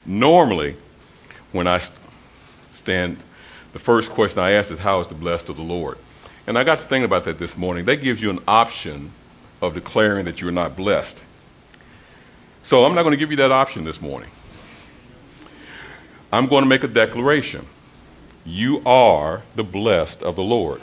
Normally, when I stand, the first question I ask is, how is the blessed of the Lord? And I got to thinking about that this morning. That gives you an option of declaring that you're not blessed. So I'm not going to give you that option this morning. I'm going to make a declaration. You are the blessed of the Lord.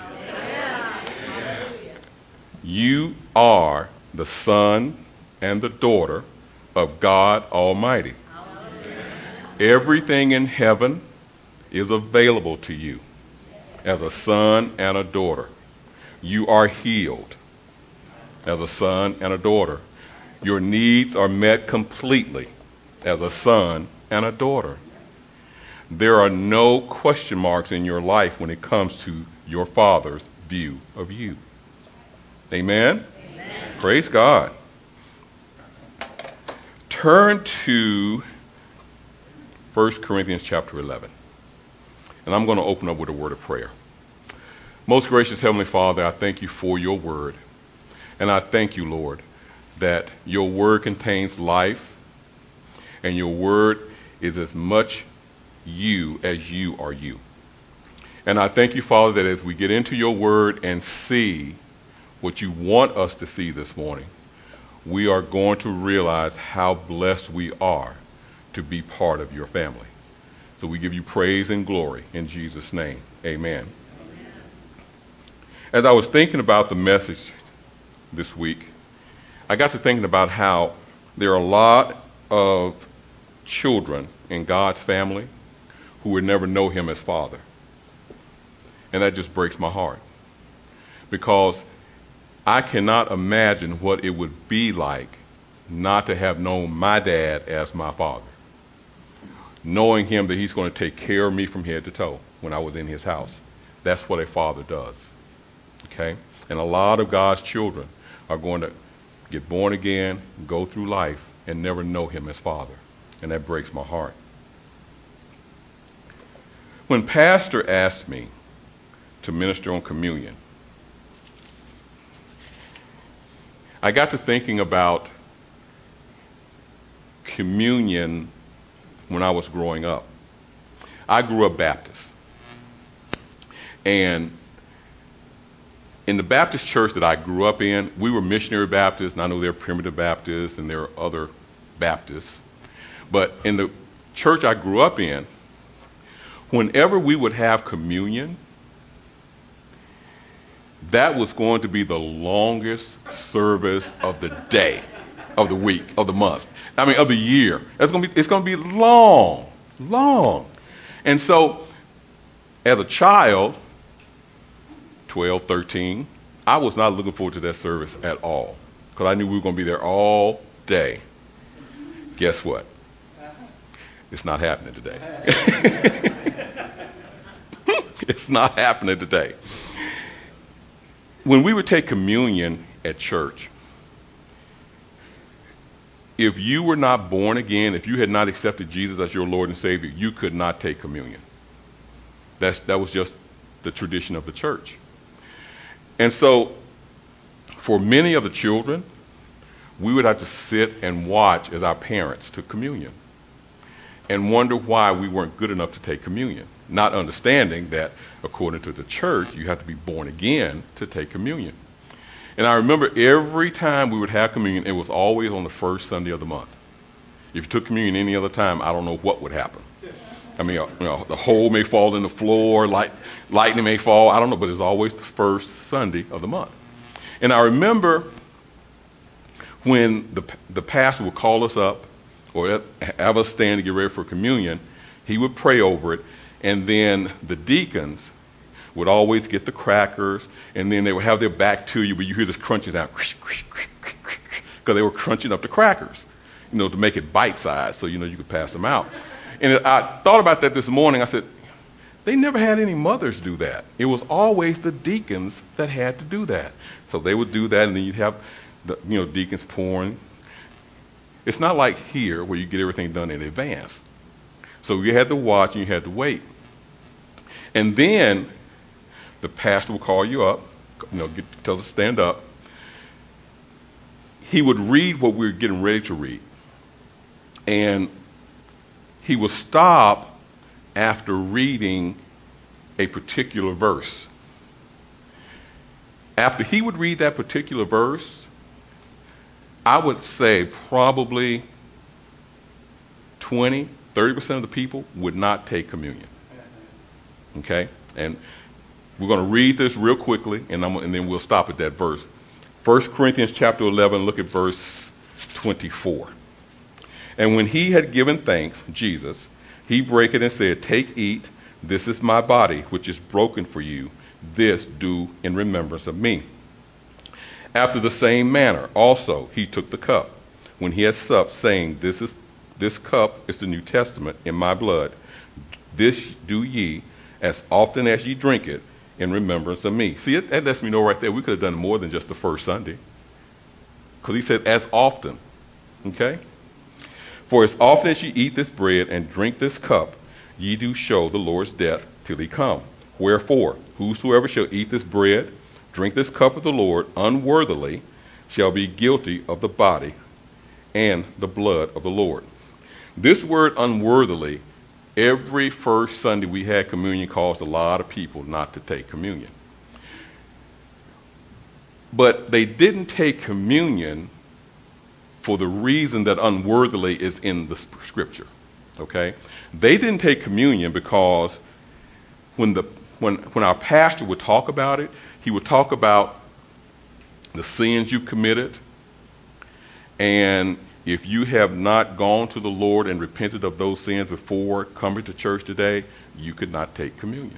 You are the son and the daughter of God Almighty. Everything in heaven is available to you as a son and a daughter. You are healed as a son and a daughter. Your needs are met completely as a son and a daughter. There are no question marks in your life when it comes to your Father's view of you. Amen? Amen. Praise God. Turn to 1 Corinthians chapter 11. And I'm going to open up with a word of prayer. Most gracious Heavenly Father, I thank you for your word. And I thank you, Lord, that your word contains life, and your word is as much you as you are you. And I thank you, Father, that as we get into your word and see what you want us to see this morning, we are going to realize how blessed we are to be part of your family. So we give you praise and glory in Jesus' name. Amen. As I was thinking about the message this week, I got to thinking about how there are a lot of children in God's family who would never know him as Father. And that just breaks my heart, because I cannot imagine what it would be like not to have known my dad as my father, knowing him that he's going to take care of me from head to toe when I was in his house. That's what a father does. Okay? And a lot of God's children are going to get born again, go through life, and never know him as Father. And that breaks my heart. When Pastor asked me to minister on communion, I got to thinking about communion when I was growing up. I grew up Baptist. And in the Baptist church that I grew up in, we were missionary Baptists, and I know there are primitive Baptists and there are other Baptists. But in the church I grew up in, whenever we would have communion, that was going to be the longest service of the day, of the week, of the month. I mean, of the year. It's going to be long, long. And so, as a child, 12, 13, I was not looking forward to that service at all, because I knew we were going to be there all day. Guess what? It's not happening today. It's not happening today. When we would take communion at church, if you were not born again, if you had not accepted Jesus as your Lord and Savior, you could not take communion. That was just the tradition of the church. And so, for many of the children, we would have to sit and watch as our parents took communion and wonder why we weren't good enough to take communion, not understanding that according to the church, you have to be born again to take communion. And I remember every time we would have communion, it was always on the first Sunday of the month. If you took communion any other time, I don't know what would happen. I mean, the hole may fall in the floor, lightning may fall, I don't know, but it was always the first Sunday of the month. And I remember when the pastor would call us up or have us stand to get ready for communion, he would pray over it, and then the deacons would always get the crackers, and then they would have their back to you, but you hear this crunching sound, because they were crunching up the crackers, to make it bite-sized so, you could pass them out. And I thought about that this morning. I said, they never had any mothers do that. It was always the deacons that had to do that. So they would do that, and then you'd have the deacons pouring. It's not like here where you get everything done in advance. So you had to watch and you had to wait. And then the pastor would call you up, tell us to stand up. He would read what we were getting ready to read. And he will stop after reading a particular verse. After he would read that particular verse, I would say probably 30% of the people would not take communion. Okay? And we're going to read this real quickly, and then we'll stop at that verse. 1 Corinthians chapter 11, look at verse 24. And when he had given thanks, Jesus, he brake it and said, "Take, eat, this is my body, which is broken for you. This do in remembrance of me." After the same manner also he took the cup, when he had supped, saying, This cup is the New Testament in my blood. This do ye, as often as ye drink it, in remembrance of me. See, that lets me know right there we could have done more than just the first Sunday. Because he said, as often. Okay? For as often as ye eat this bread and drink this cup, ye do show the Lord's death till he come. Wherefore, whosoever shall eat this bread, drink this cup of the Lord unworthily, shall be guilty of the body and the blood of the Lord. This word unworthily, every first Sunday we had communion caused a lot of people not to take communion. But they didn't take communion for the reason that unworthily is in the scripture. Okay? They didn't take communion because when our pastor would talk about it, he would talk about the sins you committed, and if you have not gone to the Lord and repented of those sins before coming to church today, you could not take communion.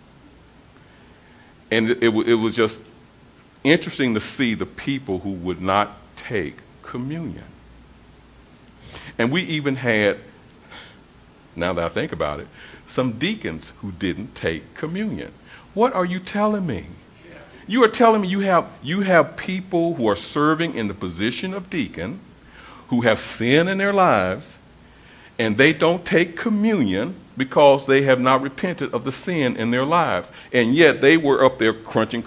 And it was just interesting to see the people who would not take communion. And we even had, now that I think about it, some deacons who didn't take communion. What are you telling me? You are telling me you have people who are serving in the position of deacon who have sin in their lives, and they don't take communion because they have not repented of the sin in their lives. And yet they were up there crunching,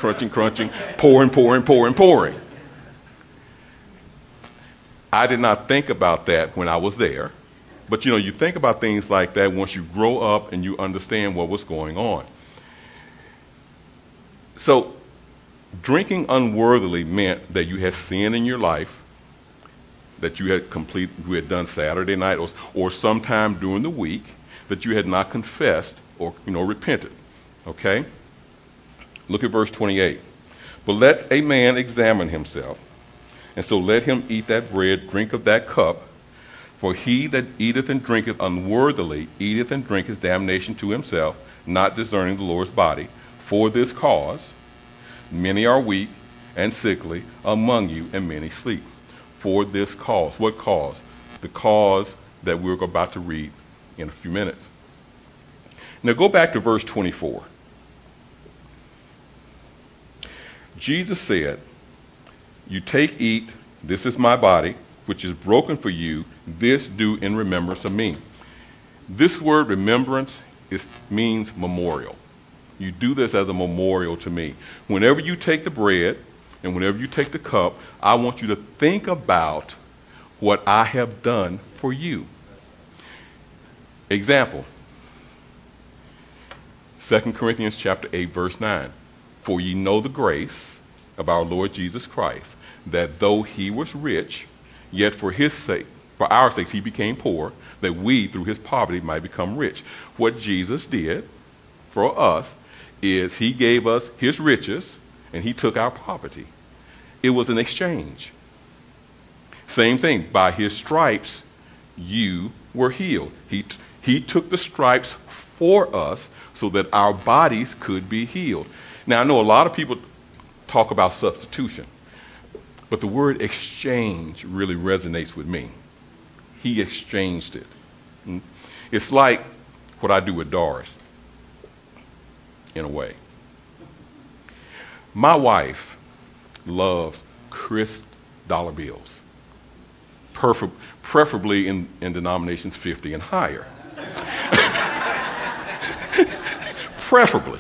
pouring. I did not think about that when I was there. But you think about things like that once you grow up and you understand what was going on. So drinking unworthily meant that you had sin in your life, that you had done Saturday night or sometime during the week that you had not confessed or repented. Okay? Look at verse 28. But let a man examine himself, and so let him eat that bread, drink of that cup. For he that eateth and drinketh unworthily eateth and drinketh damnation to himself, not discerning the Lord's body. For this cause many are weak and sickly among you, and many sleep. For this cause. What cause? The cause that we're about to read in a few minutes. Now go back to verse 24. Jesus said, "You take, eat, this is my body, which is broken for you. This do in remembrance of me." This word remembrance means memorial. You do this as a memorial to me. Whenever you take the bread and whenever you take the cup, I want you to think about what I have done for you. Example, 2 Corinthians chapter 8, verse 9. For ye know the grace of our Lord Jesus Christ, that though he was rich, yet for our sakes he became poor, that we through his poverty might become rich. What Jesus did for us is he gave us his riches and he took our poverty. It was an exchange. Same thing. By his stripes, you were healed. He took the stripes for us so that our bodies could be healed. Now, I know a lot of people talk about substitution, but the word exchange really resonates with me. He exchanged it. It's like what I do with Doris, in a way. My wife loves crisp dollar bills, preferably in denominations 50 and higher. Preferably.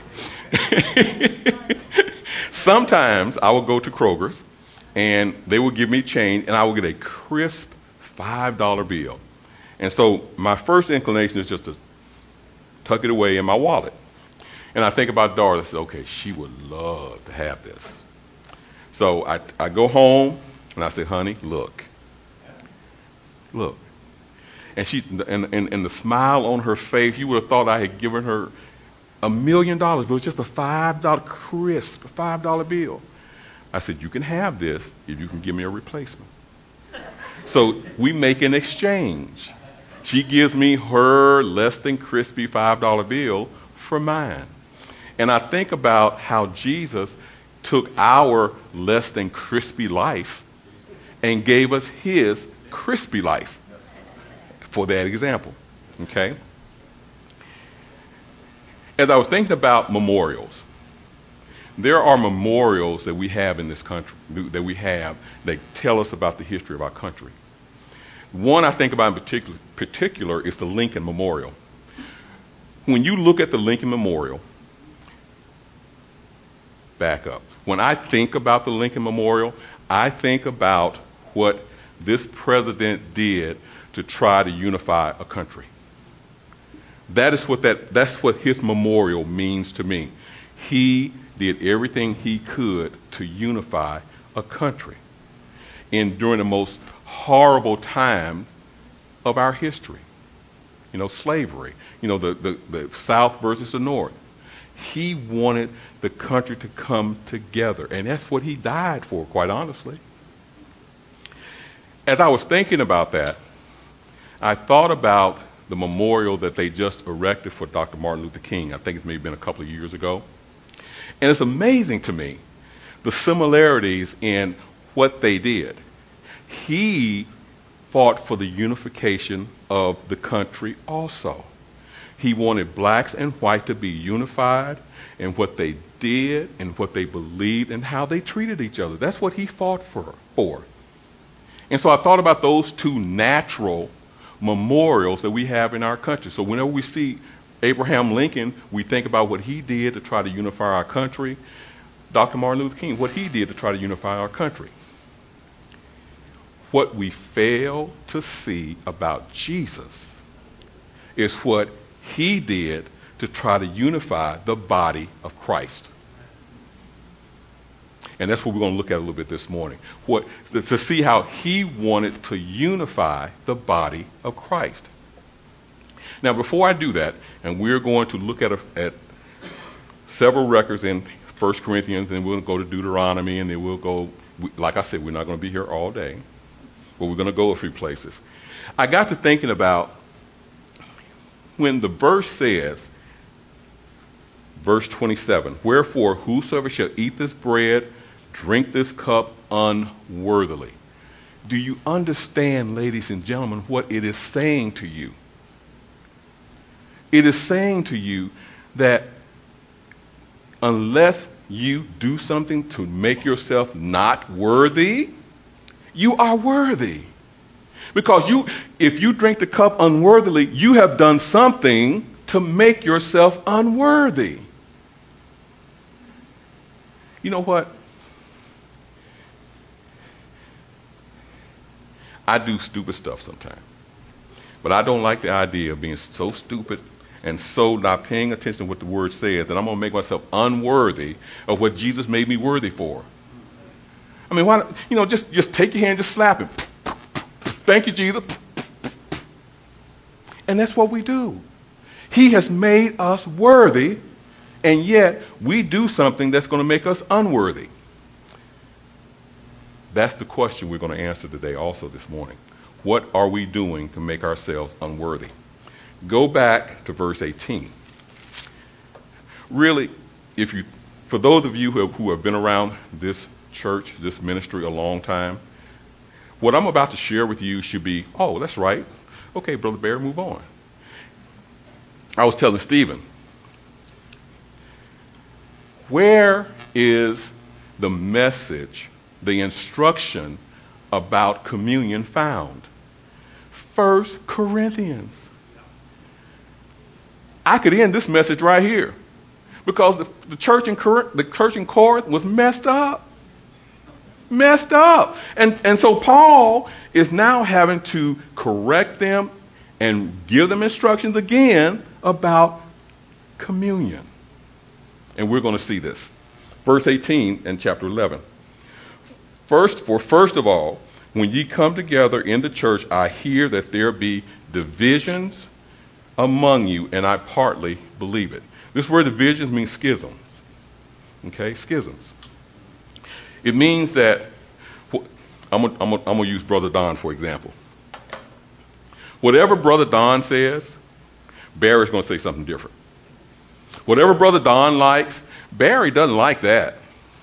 Sometimes I will go to Kroger's and they will give me change and I will get a crisp $5 bill. And so my first inclination is just to tuck it away in my wallet. And I think about Doris. I say, okay, she would love to have this. So I go home and I say, honey, look. And and the smile on her face, you would have thought I had given her $1 million. It was just a $5 crisp, $5 bill. I said, you can have this if you can give me a replacement. So we make an exchange. She gives me her less than crispy $5 bill for mine. And I think about how Jesus took our less than crispy life and gave us his crispy life for that example. Okay? As I was thinking about memorials, there are memorials that we have in this country, that tell us about the history of our country. One I think about in particular is the Lincoln Memorial. When you look at the Lincoln Memorial, back up. When I think about the Lincoln Memorial, I think about what this president did to try to unify a country. That's what his memorial means to me. He did everything he could to unify a country. And during the most horrible time of our history, slavery, the South versus the North. He wanted the country to come together, and that's what he died for, quite honestly. As I was thinking about that, I thought about the memorial that they just erected for Dr. Martin Luther King. I think it's maybe been a couple of years ago. And it's amazing to me, the similarities in what they did. He fought for the unification of the country also. He wanted blacks and whites to be unified in what they did and what they believed and how they treated each other. That's what he fought for. And so I thought about those two natural memorials that we have in our country. So whenever we see Abraham Lincoln, we think about what he did to try to unify our country. Dr. Martin Luther King, what he did to try to unify our country. What we fail to see about Jesus is what he did to try to unify the body of Christ. And that's what we're going to look at a little bit this morning. To see how he wanted to unify the body of Christ. Now, before I do that, and we're going to look at several records in 1 Corinthians, and we'll go to Deuteronomy, and then we'll go, like I said, we're not going to be here all day, but we're going to go a few places. I got to thinking about when the verse says, verse 27, wherefore whosoever shall eat this bread, drink this cup unworthily. Do you understand, ladies and gentlemen, what it is saying to you? It is saying to you that unless you do something to make yourself not worthy, you are worthy. Because if you drink the cup unworthily, you have done something to make yourself unworthy. You know what? I do stupid stuff sometimes. But I don't like the idea of being so stupid and so not paying attention to what the word says that I'm going to make myself unworthy of what Jesus made me worthy for. I mean, why? Just take your hand, just slap him. Thank you, Jesus. And that's what we do. He has made us worthy, and yet we do something that's going to make us unworthy. That's the question we're going to answer today also this morning. What are we doing to make ourselves unworthy? Go back to verse 18. Really, for those of you who have been around this church, this ministry a long time, what I'm about to share with you should be, oh, that's right. Okay, Brother Bear, move on. I was telling Stephen, where is the message, the instruction about communion found? 1 Corinthians. I could end this message right here because the church in Corinth was messed up. And so Paul is now having to correct them and give them instructions again about communion. And we're going to see this. Verse 18 in chapter 11. First of all, when ye come together in the church, I hear that there be divisions among you, and I partly believe it. This word divisions means schisms. Okay, schisms. It means that, I'm going to use Brother Don for example. Whatever Brother Don says, Barry's going to say something different. Whatever Brother Don likes, Barry doesn't like that.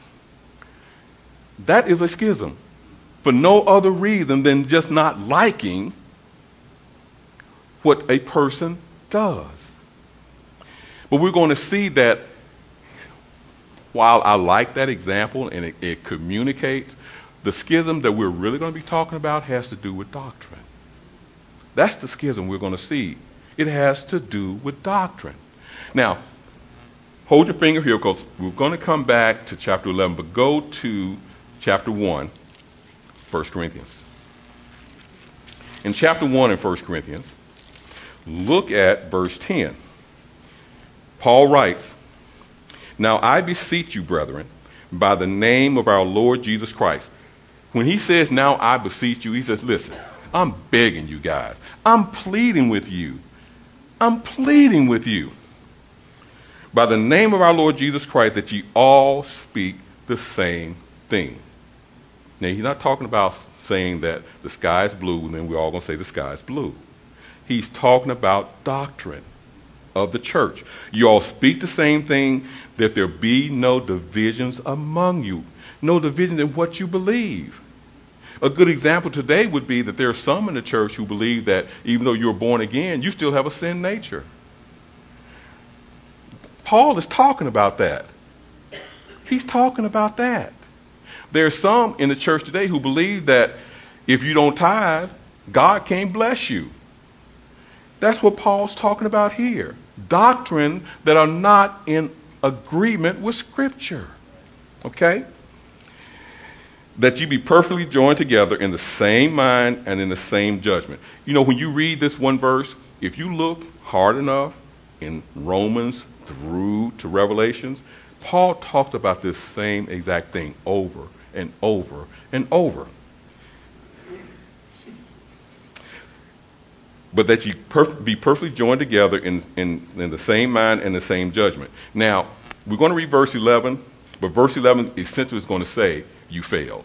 That is a schism for no other reason than just not liking what a person does. But we're going to see that while I like that example and it communicates, the schism that we're really going to be talking about has to do with doctrine. That's the schism we're going to see. It has to do with doctrine. Now, hold your finger here because we're going to come back to chapter 11, but go to chapter 1, 1 Corinthians. In chapter 1 in 1 Corinthians, look at verse 10. Paul writes, "Now I beseech you, brethren, by the name of our Lord Jesus Christ." When he says, "Now I beseech you," he says, listen, I'm begging you guys. I'm pleading with you. I'm pleading with you. By the name of our Lord Jesus Christ, that ye all speak the same thing. Now, he's not talking about saying that the sky is blue and then we're all going to say the sky is blue. He's talking about doctrine of the church. You all speak the same thing, that there be no divisions among you. No division in what you believe. A good example today would be that there are some in the church who believe that even though you're born again, you still have a sin nature. Paul is talking about that. He's talking about that. There are some in the church today who believe that if you don't tithe, God can't bless you. That's what Paul's talking about here. Doctrine that are not in agreement with Scripture. Okay? That you be perfectly joined together in the same mind and in the same judgment. You know, when you read this one verse, if you look hard enough in Romans through to Revelations, Paul talked about this same exact thing over and over and over. But that you be perfectly joined together in the same mind and the same judgment. Now, we're going to read verse 11, but verse 11 essentially is going to say, you failed.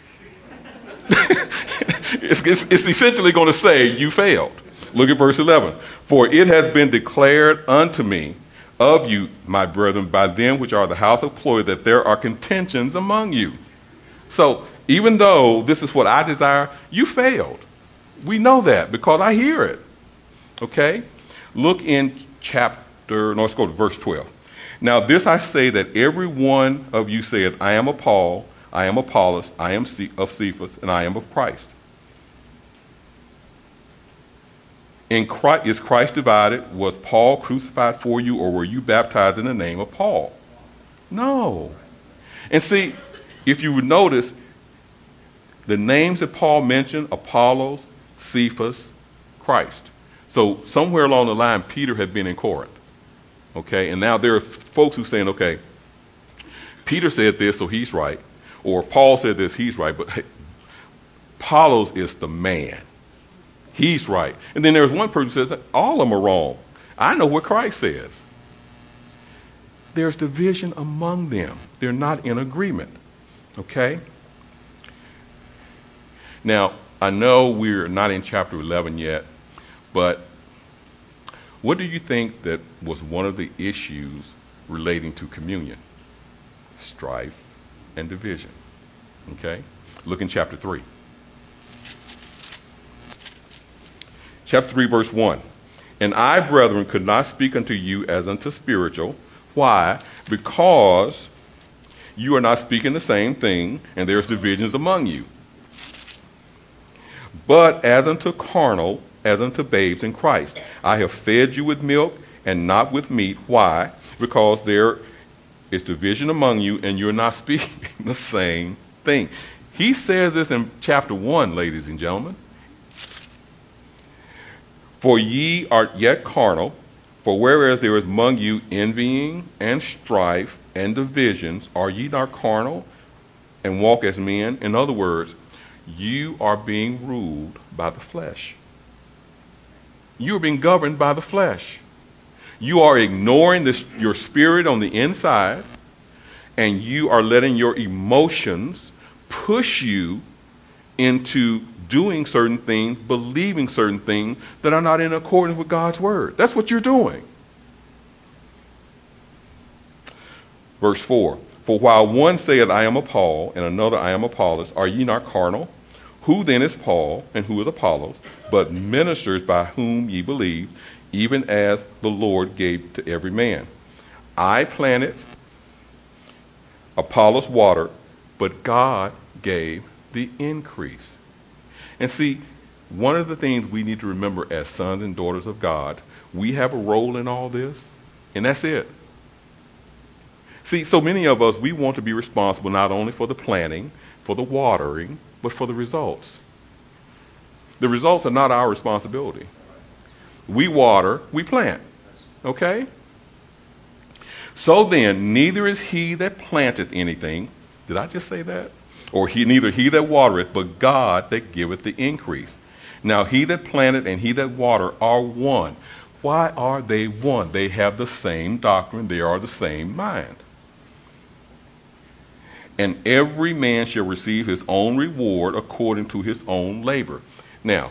It's essentially going to say, you failed. Look at verse 11. For it has been declared unto me of you, my brethren, by them which are the house of Chloe, that there are contentions among you. So, even though this is what I desire, you failed. We know that because I hear it. Okay? Look in let's go to verse 12. Now this I say, that every one of you saith, I am of Paul, I am of Apollos, I am of Cephas, and I am of Christ. Is Christ divided? Was Paul crucified for you, or were you baptized in the name of Paul? No. And see, if you would notice, the names that Paul mentioned, Apollos, Cephas, Christ. So somewhere along the line, Peter had been in Corinth. Okay, and now there are folks who are saying, okay, Peter said this, so he's right. Or Paul said this, he's right. But hey, Apollos is the man. He's right. And then there's one person who says, all of them are wrong. I know what Christ says. There's division among them. They're not in agreement. Okay? Now, I know we're not in chapter 11 yet, but what do you think that was one of the issues relating to communion? Strife and division. Okay? Look in chapter 3. Chapter 3, verse 1. And I, brethren, could not speak unto you as unto spiritual. Why? Because you are not speaking the same thing, and there's divisions among you. But as unto carnal, as unto babes in Christ. I have fed you with milk and not with meat. Why? Because there is division among you, and you're not speaking the same thing. He says this in chapter 1, ladies and gentlemen. For ye are yet carnal, for whereas there is among you envying and strife and divisions, are ye not carnal and walk as men? In other words, you are being ruled by the flesh. You are being governed by the flesh. You are ignoring your spirit on the inside, and you are letting your emotions push you into doing certain things, believing certain things that are not in accordance with God's word. That's what you're doing. Verse 4, for while one saith, I am of Paul, and another, I am Apollos, are ye not carnal? Who then is Paul, and who is Apollos, but ministers by whom ye believe, even as the Lord gave to every man? I planted, Apollos watered, but God gave the increase. And see, one of the things we need to remember as sons and daughters of God, we have a role in all this, and that's it. See, so many of us, we want to be responsible not only for the planting, for the watering, but for the results. The results are not our responsibility. We water, we plant. Okay? So then, neither is he that planteth anything. Did I just say that? Or neither he that watereth, but God that giveth the increase. Now he that planted and he that water are one. Why are they one? They have the same doctrine. They are the same mind. And every man shall receive his own reward according to his own labor. Now,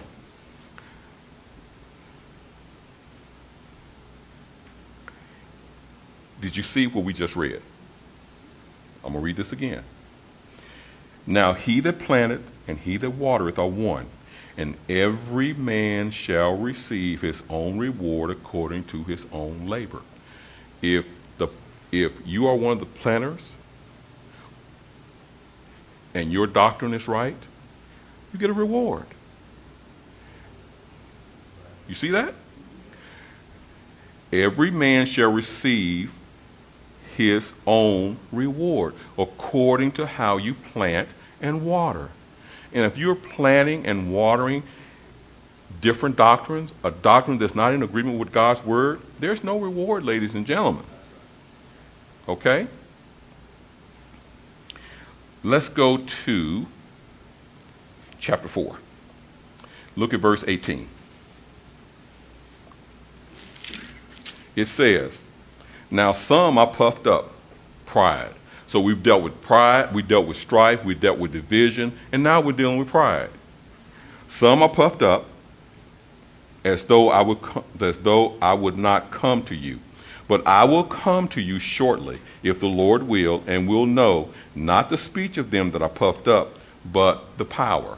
did you see what we just read? I'm going to read this again. Now he that planteth and he that watereth are one, and every man shall receive his own reward according to his own labor. If you are one of the planters and your doctrine is right, you get a reward. You see that? Every man shall receive his own reward according to how you plant and water. And if you're planting and watering different doctrines, a doctrine that's not in agreement with God's word, there's no reward, ladies and gentlemen. Okay? Let's go to chapter 4. Look at verse 18. It says, now some are puffed up, pride. So we've dealt with pride, we dealt with strife, we dealt with division, and now we're dealing with pride. Some are puffed up as though I would not come to you. But I will come to you shortly, if the Lord will, and will know not the speech of them that are puffed up, but the power.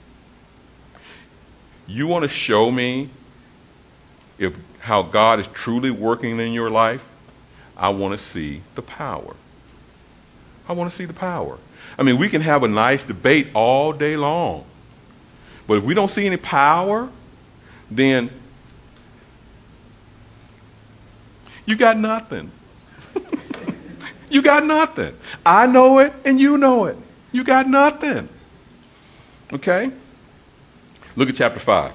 You want to show me how God is truly working in your life? I want to see the power. I want to see the power. I mean, we can have a nice debate all day long, but if we don't see any power, then you got nothing. You got nothing. I know it and you know it. You got nothing. Okay? Look at chapter 5.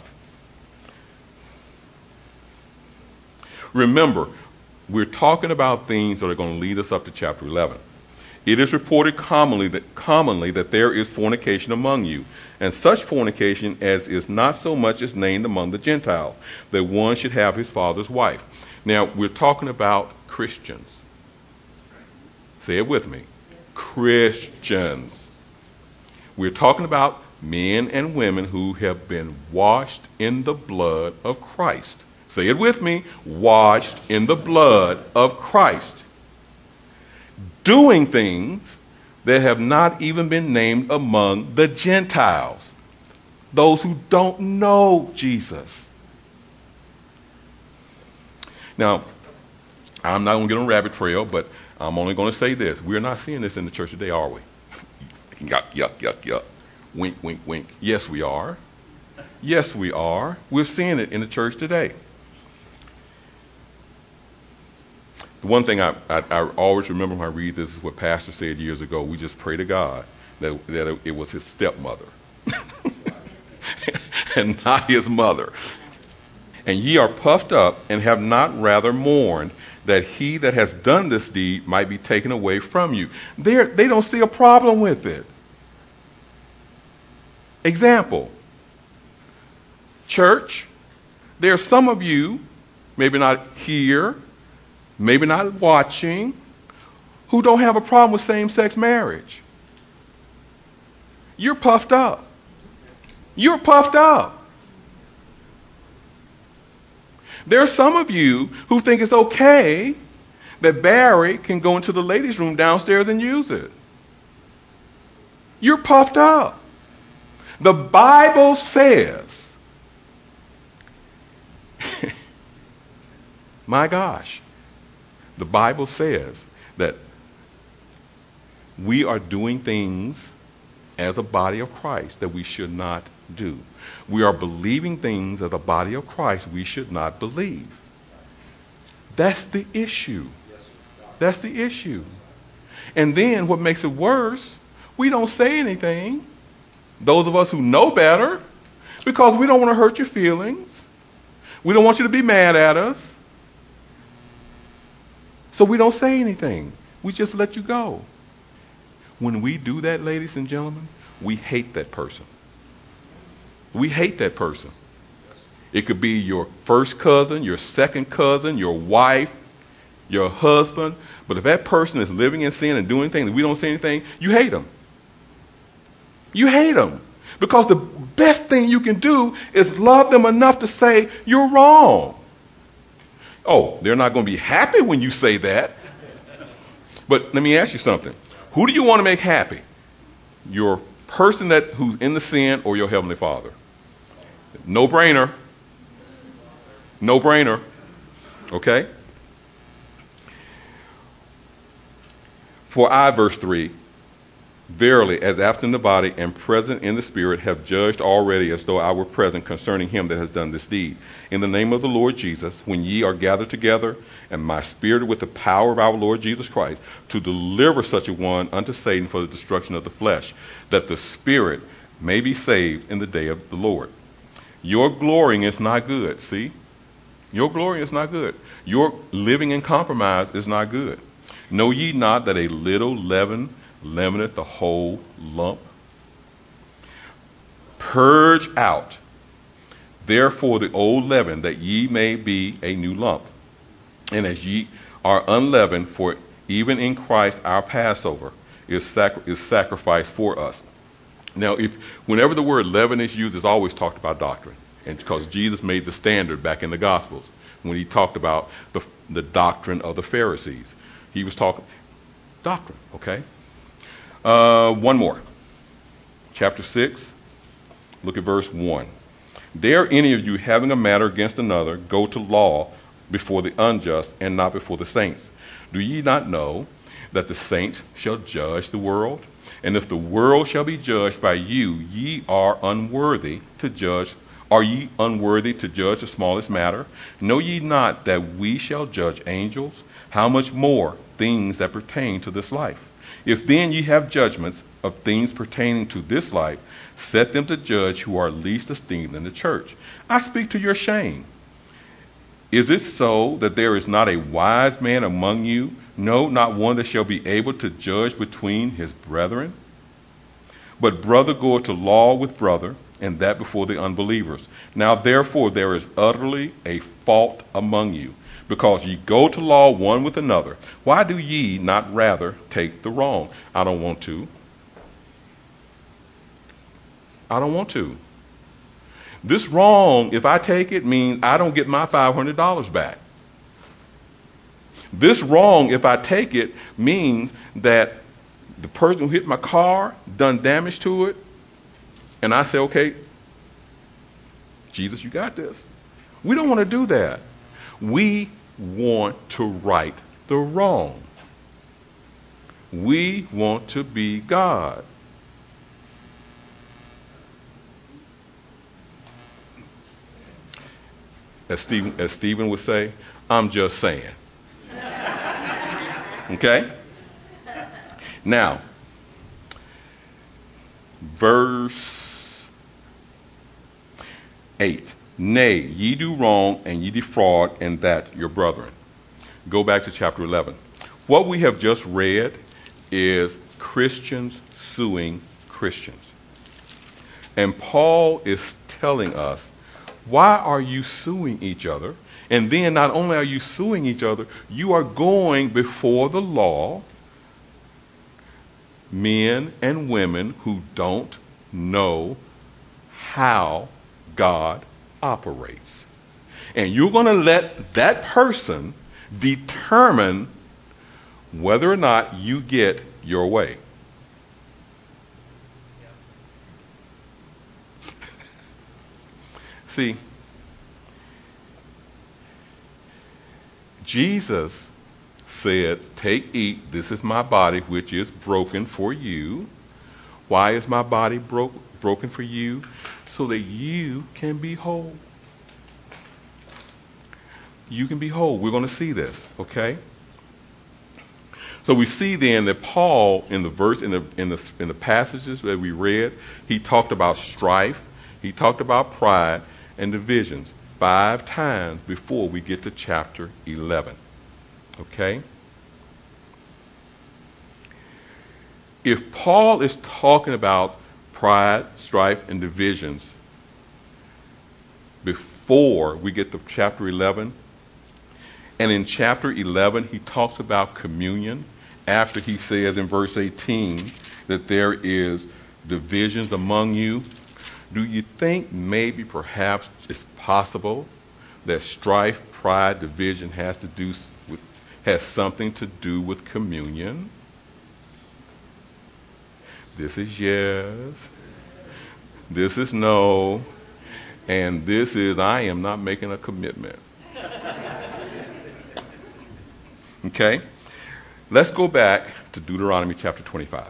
Remember, we're talking about things that are going to lead us up to chapter 11. It is reported commonly that there is fornication among you, and such fornication as is not so much as named among the Gentiles, that one should have his father's wife. Now, we're talking about Christians. Say it with me. Christians. We're talking about men and women who have been washed in the blood of Christ. Say it with me. Washed in the blood of Christ. Doing things that have not even been named among the Gentiles. Those who don't know Jesus. Now, I'm not going to get on a rabbit trail, but I'm only going to say this. We're not seeing this in the church today, are we? Yuck, yuck, yuck, yuck. Wink, wink, wink. Yes, we are. Yes, we are. We're seeing it in the church today. The one thing I always remember when I read this is what Pastor said years ago. We just pray to God that it was his stepmother and not his mother. And ye are puffed up, and have not rather mourned, that he that has done this deed might be taken away from you. They don't see a problem with it. Example. Church, there are some of you, maybe not here, maybe not watching, who don't have a problem with same-sex marriage. You're puffed up. You're puffed up. There are some of you who think it's okay that Barry can go into the ladies' room downstairs and use it. You're puffed up. The Bible says, my gosh, the Bible says that we are doing things as a body of Christ that we should not do. We are believing things as a body of Christ we should not believe. That's the issue. That's the issue. And then what makes it worse, we don't say anything, those of us who know better, because we don't want to hurt your feelings. We don't want you to be mad at us. So we don't say anything. We just let you go. When we do that, ladies and gentlemen, we hate that person. We hate that person. It could be your first cousin, your second cousin, your wife, your husband. But if that person is living in sin and doing things and we don't say anything, you hate them. You hate them. Because the best thing you can do is love them enough to say, you're wrong. Oh, they're not going to be happy when you say that. But let me ask you something. Who do you want to make happy? Your person who's in the sin or your Heavenly Father? No brainer. No brainer. Okay? For I, verse 3, verily, as absent in the body and present in the spirit, have judged already as though I were present concerning him that has done this deed. In the name of the Lord Jesus, when ye are gathered together, and my spirit with the power of our Lord Jesus Christ, to deliver such a one unto Satan for the destruction of the flesh, that the spirit may be saved in the day of the Lord. Your glorying is not good, see? Your glorying is not good. Your living in compromise is not good. Know ye not that a little leaven leaveneth the whole lump? Purge out, therefore, the old leaven, that ye may be a new lump. And as ye are unleavened, for even in Christ our Passover is sacrificed for us. Now, whenever the word leaven is used, it's always talked about doctrine. And because Jesus made the standard back in the Gospels when he talked about the doctrine of the Pharisees. He was talking doctrine, okay? One more. Chapter 6, look at verse 1. Dare any of you, having a matter against another, go to law before the unjust and not before the saints? Do ye not know that the saints shall judge the world? And if the world shall be judged by you, ye are unworthy to judge. Are ye unworthy to judge the smallest matter? Know ye not that we shall judge angels? How much more things that pertain to this life? If then ye have judgments of things pertaining to this life, set them to judge who are least esteemed in the church. I speak to your shame. Is it so that there is not a wise man among you? No, not one that shall be able to judge between his brethren? But brother goeth to law with brother, and that before the unbelievers. Now therefore there is utterly a fault among you, because ye go to law one with another. Why do ye not rather take the wrong? I don't want to. I don't want to. This wrong, if I take it, means I don't get my $500 back. This wrong, if I take it, means that the person who hit my car done damage to it, and I say, okay, Jesus, you got this. We don't want to do that. We want to right the wrong. We want to be God. As Stephen would say, I'm just saying. Okay? Now, verse 8. Nay, ye do wrong, and ye defraud, and that your brethren. Go back to chapter 11. What we have just read is Christians suing Christians. And Paul is telling us, why are you suing each other? And then not only are you suing each other, you are going before the law, men and women who don't know how God operates. And you're going to let that person determine whether or not you get your way. See, Jesus said, take, eat, this is my body which is broken for you. Why is my body broken for you? So that you can be whole. You can be whole. We're going to see this, okay? So we see then that Paul, in the verse, in the passages that we read, he talked about strife, he talked about pride and divisions 5 times before we get to chapter 11. Okay? If Paul is talking about pride, strife, and divisions before we get to chapter 11, and in chapter 11 he talks about communion after he says in verse 18 that there is divisions among you, do you think maybe perhaps it's possible that strife, pride, division has something to do with communion? This is yes, this is no, and this is I am not making a commitment. Okay? Let's go back to Deuteronomy chapter 25.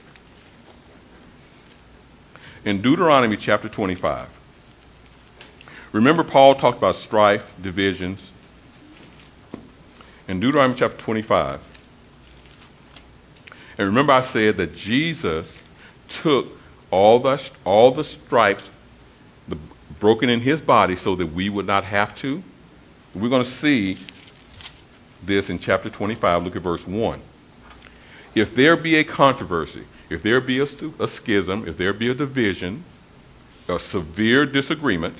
In Deuteronomy chapter 25, remember Paul talked about strife, divisions. In Deuteronomy chapter 25, and remember I said that Jesus took all the stripes broken in his body so that we would not have to. We're going to see this in chapter 25. Look at verse 1. If there be a controversy, if there be a schism, if there be a division, a severe disagreement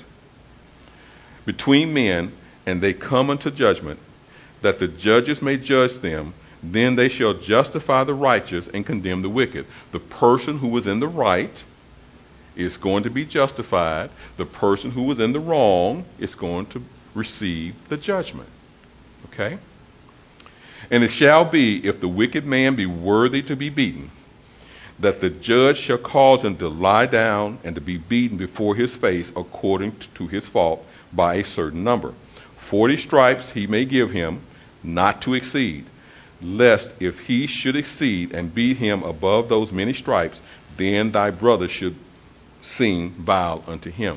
between men, and they come unto judgment, that the judges may judge them, then they shall justify the righteous and condemn the wicked. The person who was in the right is going to be justified. The person who was in the wrong is going to receive the judgment. Okay? And it shall be, if the wicked man be worthy to be beaten, that the judge shall cause him to lie down and to be beaten before his face according to his fault by a certain number. 40 stripes he may give him, not to exceed, lest if he should exceed and beat him above those many stripes, then thy brother should seem vile unto him.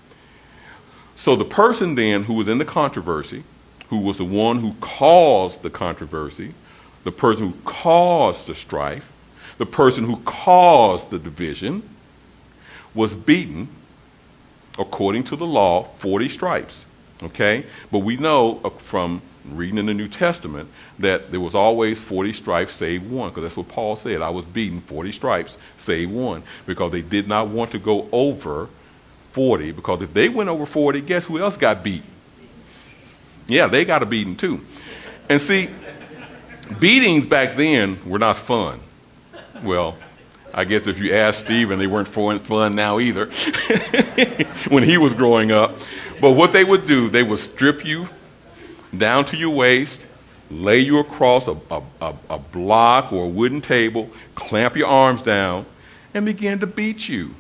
So the person then who was in the controversy, who was the one who caused the controversy, the person who caused the strife, the person who caused the division, was beaten, according to the law, 40 stripes. Okay? But we know from reading in the New Testament that there was always 40 stripes save one, because that's what Paul said. I was beaten 40 stripes save one, because they did not want to go over 40, because if they went over 40, guess who else got beat? Yeah, they got a beating too. And see, beatings back then were not fun. Well, I guess if you ask Stephen, they weren't fun now either when he was growing up. But what they would do, they would strip you down to your waist, lay you across a block or a wooden table, clamp your arms down, and begin to beat you.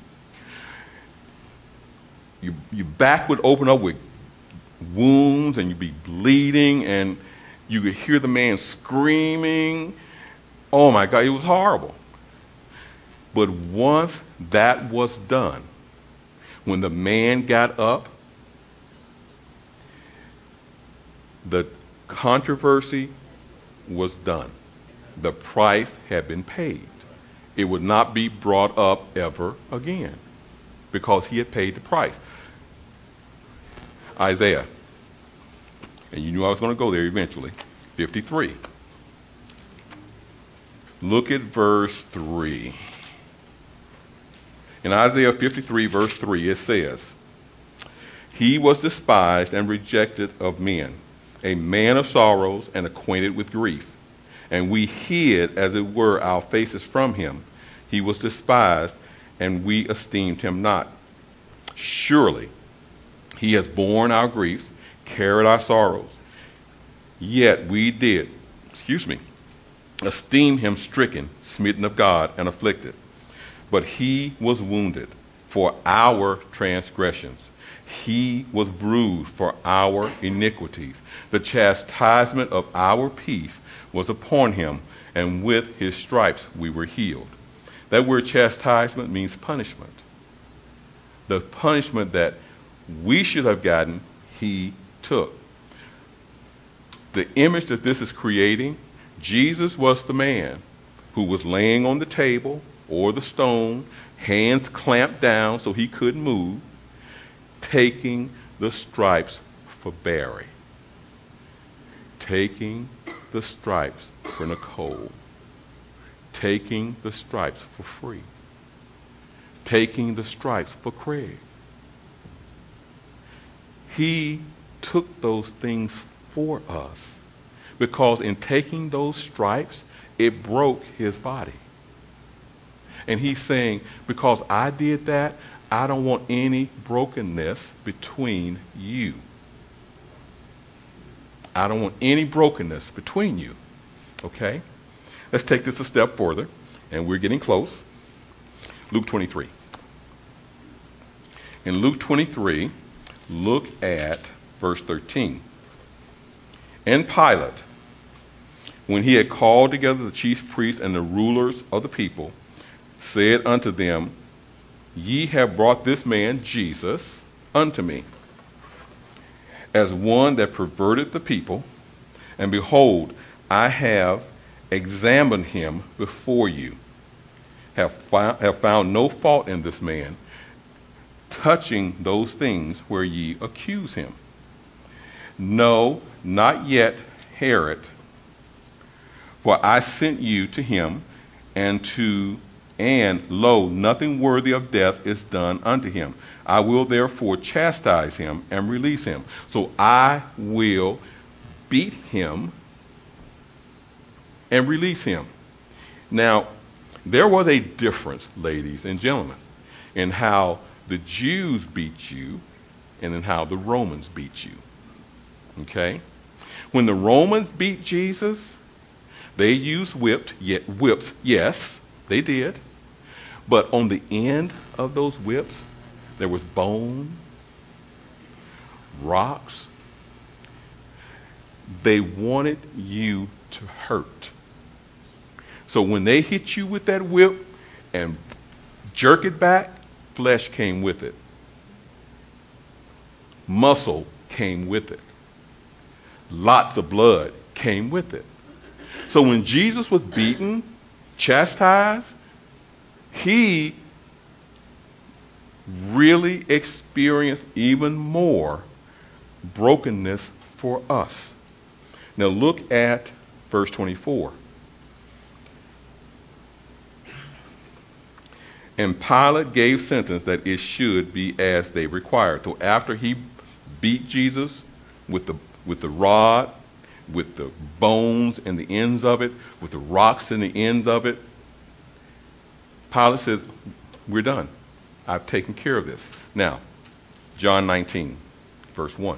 Your back would open up with wounds, and you'd be bleeding, and you could hear the man screaming. Oh my God, it was horrible. But once that was done, when the man got up, the controversy was done. The price had been paid. It would not be brought up ever again, because he had paid the price. Isaiah. And you knew I was going to go there eventually. 53. Look at verse 3. In Isaiah 53, verse 3, it says, He was despised and rejected of men, a man of sorrows and acquainted with grief. And we hid, as it were, our faces from him. He was despised, and we esteemed him not. Surely he has borne our griefs, carried our sorrows. Yet we did, esteem him stricken, smitten of God, and afflicted. But he was wounded for our transgressions. He was bruised for our iniquities. The chastisement of our peace was upon him, and with his stripes we were healed. That word chastisement means punishment. The punishment that we should have gotten, he took. The image that this is creating, Jesus was the man who was laying on the table or the stone, hands clamped down so he couldn't move, taking the stripes for Barry, taking the stripes for Nicole, taking the stripes for Free, taking the stripes for Craig. He took those things for us because in taking those stripes, it broke his body. And he's saying, because I did that, I don't want any brokenness between you. I don't want any brokenness between you. Okay? Let's take this a step further, and we're getting close. Luke 23. In Luke 23, look at verse 13. And Pilate, when he had called together the chief priests and the rulers of the people, said unto them, Ye have brought this man Jesus unto me, as one that perverted the people, and behold, I have examined him before you, have found no fault in this man, touching those things where ye accuse him. No, not yet, Herod, for I sent you to him, and lo, nothing worthy of death is done unto him. I will therefore chastise him and release him. So I will beat him and release him. Now, there was a difference, ladies and gentlemen, in how the Jews beat you and in how the Romans beat you. Okay? When the Romans beat Jesus, they used whips, yes, they did. But on the end of those whips, there was bone, rocks. They wanted you to hurt. So when they hit you with that whip and jerk it back, flesh came with it. Muscle came with it. Lots of blood came with it. So when Jesus was beaten, chastised, he really experienced even more brokenness for us. Now look at verse 24. And Pilate gave sentence that it should be as they required. So after he beat Jesus with the rod, with the bones and the ends of it, with the rocks and the ends of it, Pilate says, we're done. I've taken care of this. Now, John 19, verse 1.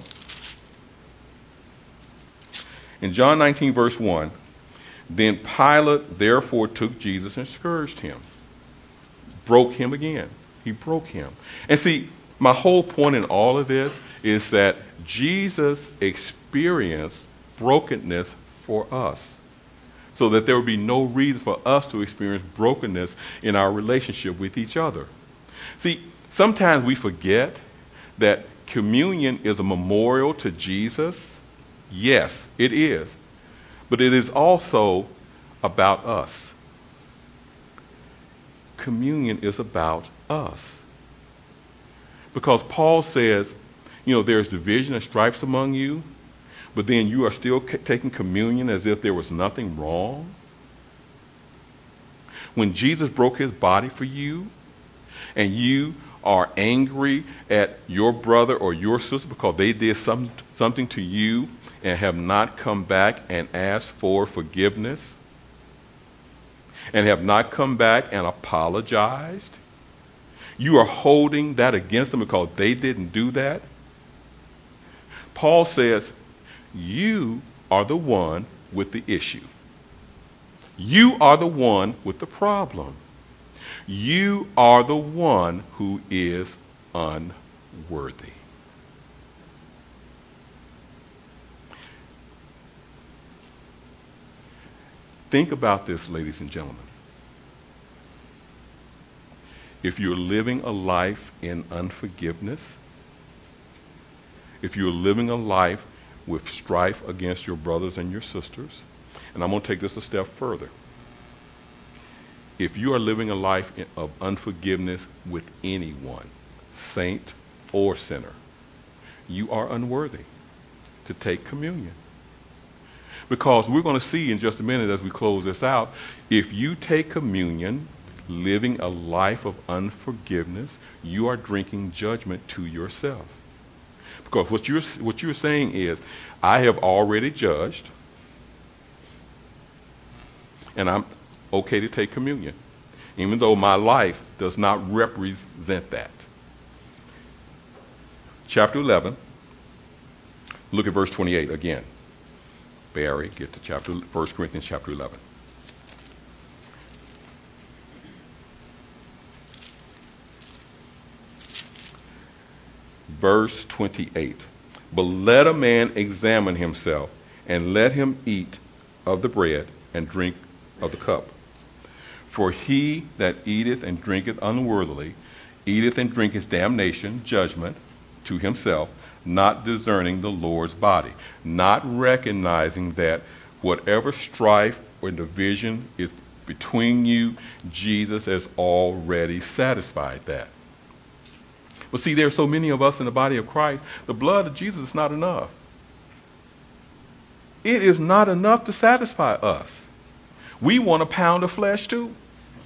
In John 19, verse 1, then Pilate therefore took Jesus and scourged him. Broke him again. He broke him. And see, my whole point in all of this is that Jesus experienced brokenness for us, so that there would be no reason for us to experience brokenness in our relationship with each other. See, sometimes we forget that communion is a memorial to Jesus. Yes, it is. But it is also about us. Communion is about us. Because Paul says, there's division and stripes among you, but then you are still taking communion as if there was nothing wrong? When Jesus broke his body for you, and you are angry at your brother or your sister because they did something to you and have not come back and asked for forgiveness, and have not come back and apologized, you are holding that against them because they didn't do that. Paul says, you are the one with the issue. You are the one with the problem. You are the one who is unworthy. Think about this, ladies and gentlemen. If you're living a life in unforgiveness, if you're living a life with strife against your brothers and your sisters, and I'm going to take this a step further. If you are living a life of unforgiveness with anyone, saint or sinner, you are unworthy to take communion. Because we're going to see in just a minute as we close this out, if you take communion living a life of unforgiveness, you are drinking judgment to yourself. Because what you're saying is, I have already judged, and I'm okay to take communion, even though my life does not represent that. Chapter 11, look at verse 28 again. Barry, get to 1 Corinthians chapter 11. Verse 28. But let a man examine himself, and let him eat of the bread and drink of the cup. For he that eateth and drinketh unworthily, eateth and drinketh damnation, judgment, to himself, not discerning the Lord's body, not recognizing that whatever strife or division is between you, Jesus has already satisfied that. But see, there are so many of us in the body of Christ, the blood of Jesus is not enough. It is not enough to satisfy us. We want a pound of flesh too.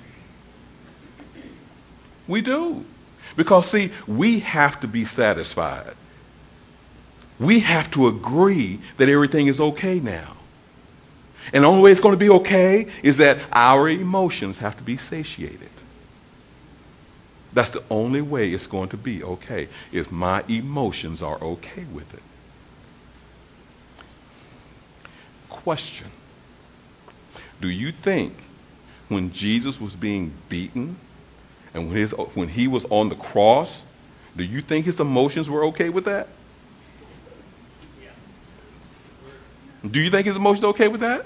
We do. Because see, we have to be satisfied. We have to agree that everything is okay now. And the only way it's going to be okay is that our emotions have to be satiated. That's the only way it's going to be okay, if my emotions are okay with it. Question. Do you think when Jesus was being beaten and when he was on the cross, do you think his emotions were okay with that? Do you think his emotions are okay with that?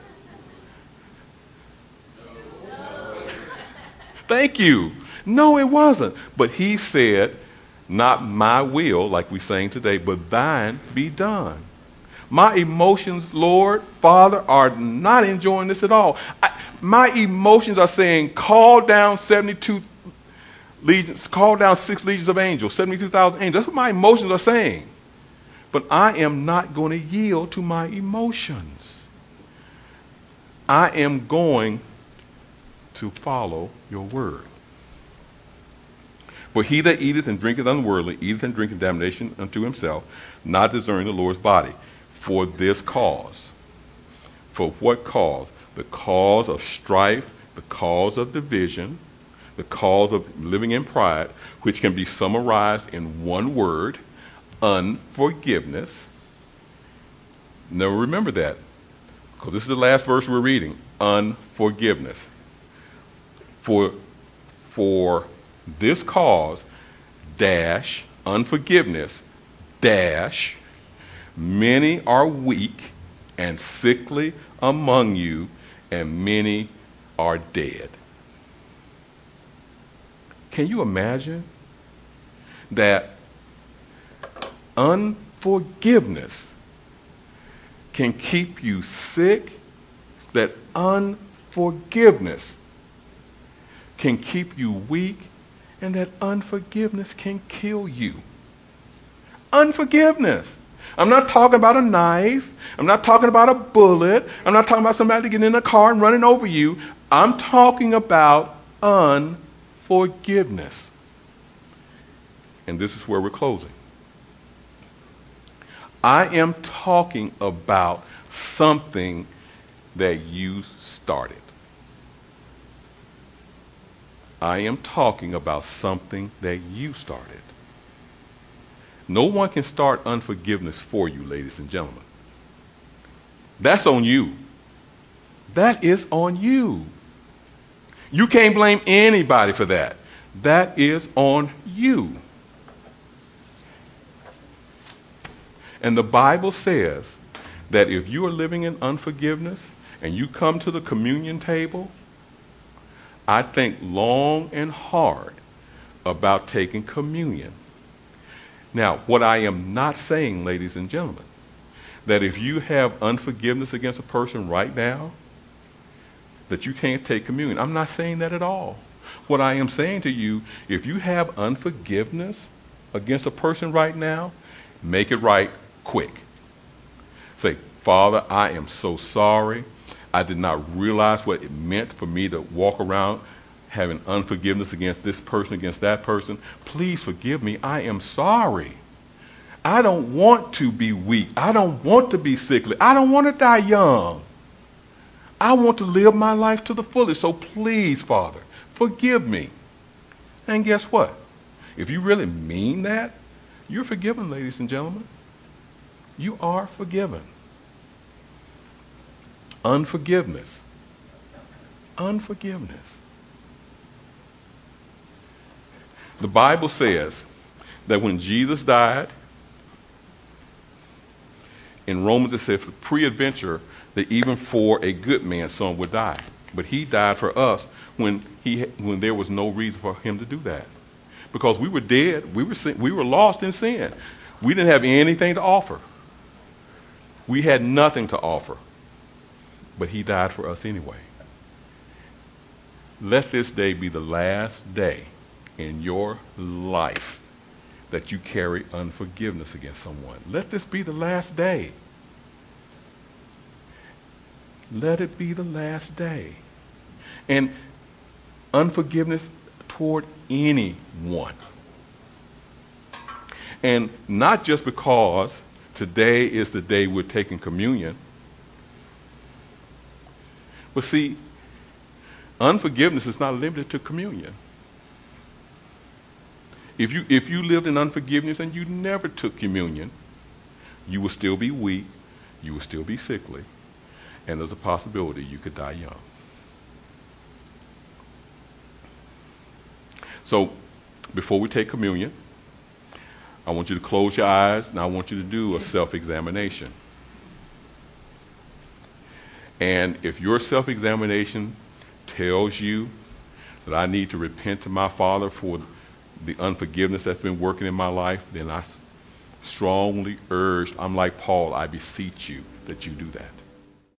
No. Thank you. No, it wasn't. But he said, not my will, like we sang today, but thine be done. My emotions, Lord, Father, are not enjoying this at all. My emotions are saying, call down 72 legions, call down 6 legions of angels, 72,000 angels. That's what my emotions are saying. But I am not going to yield to my emotions. I am going to follow your word. For he that eateth and drinketh unworthily, eateth and drinketh damnation unto himself, not discerning the Lord's body. For this cause. For what cause? The cause of strife, the cause of division, the cause of living in pride, which can be summarized in one word, unforgiveness. Now remember that, because this is the last verse we're reading. Unforgiveness. For this cause, dash, unforgiveness, dash, many are weak and sickly among you, and many are dead. Can you imagine that unforgiveness can keep you sick, that unforgiveness can keep you weak, and that unforgiveness can kill you? Unforgiveness. I'm not talking about a knife. I'm not talking about a bullet. I'm not talking about somebody getting in a car and running over you. I'm talking about unforgiveness. And this is where we're closing. I am talking about something that you started. I am talking about something that you started. No one can start unforgiveness for you, ladies and gentlemen. That's on you. That is on you. You can't blame anybody for that. That is on you. And the Bible says that if you are living in unforgiveness and you come to the communion table, I think long and hard about taking communion. Now, what I am not saying, ladies and gentlemen, that if you have unforgiveness against a person right now, that you can't take communion. I'm not saying that at all. What I am saying to you, if you have unforgiveness against a person right now, make it right quick. Say, Father, I am so sorry. I did not realize what it meant for me to walk around having unforgiveness against this person, against that person. Please forgive me. I am sorry. I don't want to be weak. I don't want to be sickly. I don't want to die young. I want to live my life to the fullest. So please, Father, forgive me. And guess what? If you really mean that, you're forgiven, ladies and gentlemen. You are forgiven. Unforgiveness. Unforgiveness. The Bible says that when Jesus died, in Romans it says, pre-adventure, that even for a good man, some would die. But he died for us when there was no reason for him to do that. Because we were dead, we were lost in sin. We didn't have anything to offer. We had nothing to offer. But he died for us anyway. Let this day be the last day in your life that you carry unforgiveness against someone. Let this be the last day. Let it be the last day. And unforgiveness toward anyone. And not just because today is the day we're taking communion. But see, unforgiveness is not limited to communion. If you lived in unforgiveness and you never took communion, you will still be weak, you will still be sickly, and there's a possibility you could die young. So, before we take communion, I want you to close your eyes and I want you to do a self-examination. And if your self-examination tells you that I need to repent to my Father for the unforgiveness that's been working in my life, then I strongly urge, I'm like Paul, I beseech you that you do that.